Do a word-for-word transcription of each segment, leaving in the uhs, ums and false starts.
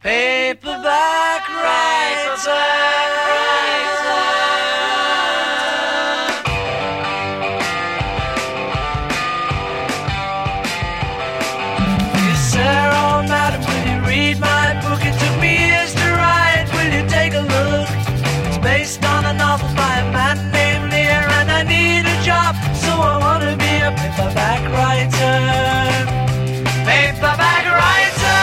Paperback writer. Dear Sarah, oh madam, will you read my book? It took me years to write. Will you take a look? It's based on a novel by a man named Lear, and I need a job, so I want to be a paperback writer. Paperback writer.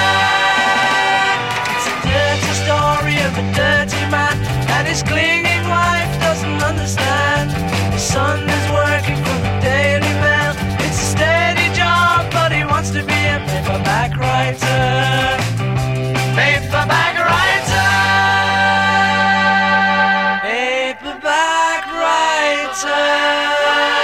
It's a dirty story of a dirty man, and his clinging wife doesn't understand. His son is working for the Daily Mail. It's a steady job, but he wants to be a paperback writer. Paperback writer. Paperback writer.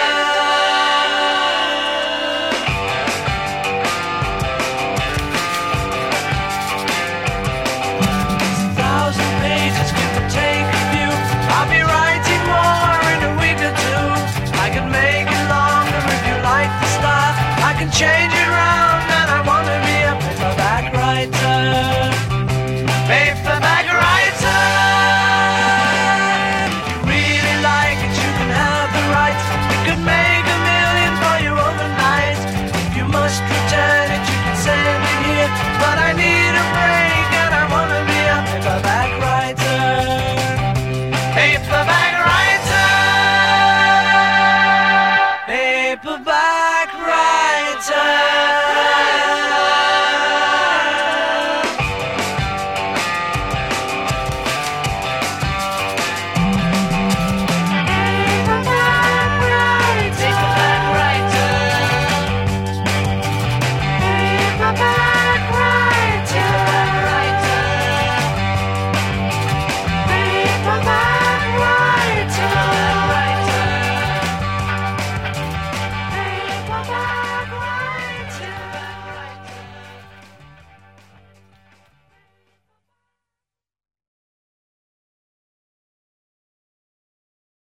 Change it round, and I want to be a paperback writer. Paperback writer. If you really like it, you can have the rights. We could make a million for you overnight. If you must return it, you can send it here. But I need a break, and I want to be a paperback writer. Paperback writer. Paperback writer. Bye.